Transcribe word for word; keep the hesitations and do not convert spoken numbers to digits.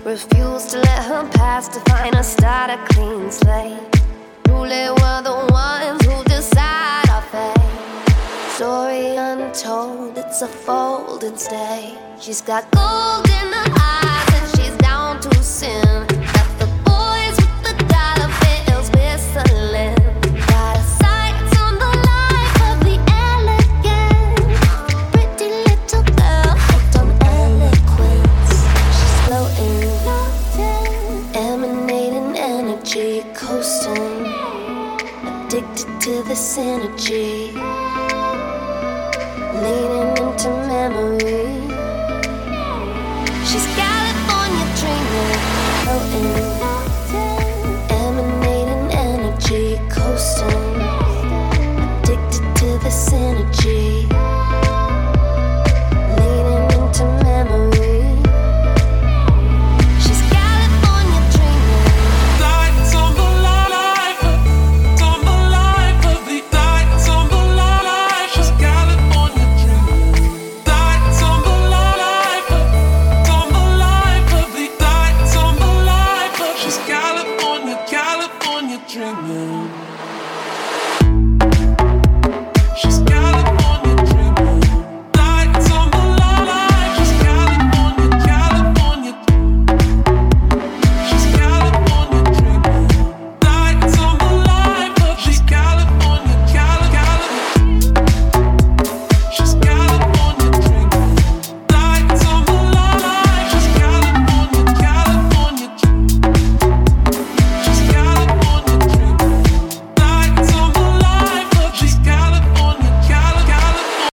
Refuse to let her past define her, start a clean slate. Truly we're the ones who decide our fate. Story untold, it's a folding state. She's got gold in her eyes and she's down to sin. Got the boys with the dollar bills whistling. Got her sights on the life of the elegant. Pretty little girl hooked on eloquence. She's floating, emanating energy, coasting, addicted to the synergy, leaning into memory. She's California dreaming, floating, emanating energy, coasting, addicted to the synergy, leaning into memory. She's California dreaming. Lights on the life, on the life of the lights on the life. She's California dreaming. Lights on the life, on the life of the lights on the life of. She's California, California dreaming.